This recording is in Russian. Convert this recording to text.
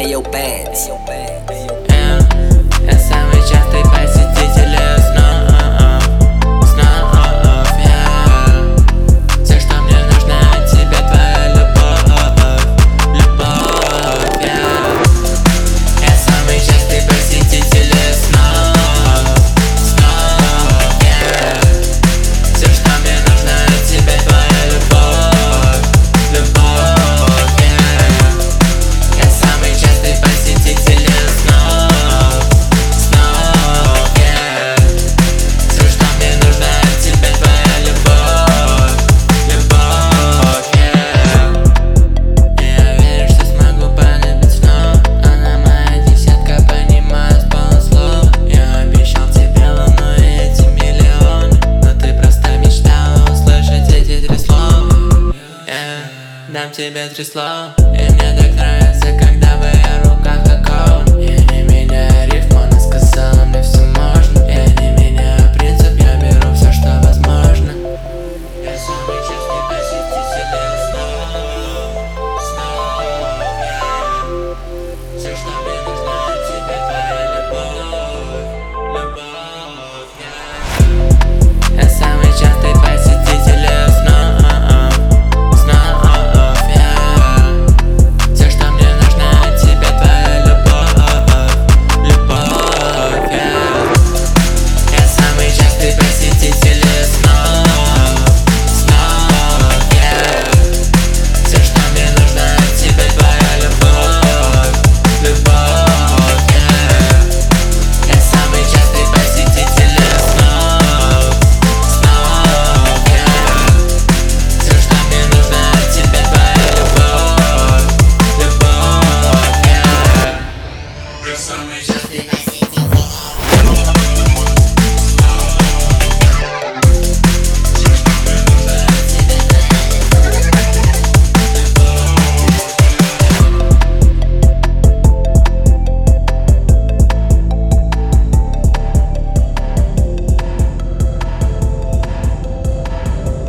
Ayo Bands. Я самый частый посетитель снов, Все, что мне нужно от тебя, твоя любовь, Я самый частый посетитель снов, Все, что мне нужно от тебя, твоя любовь, Я самый частый посетитель снов, Все, что мне нужно от тебя, твоя любовь, Я верю, что смогу полюбить снова. Она моя десятка, понимаю с полуслова. Я обещал тебе луну и эти миллионы, но ты просто мечтала услышать эти 3 слова. Дам тебе 3 слова, и мне так нравится.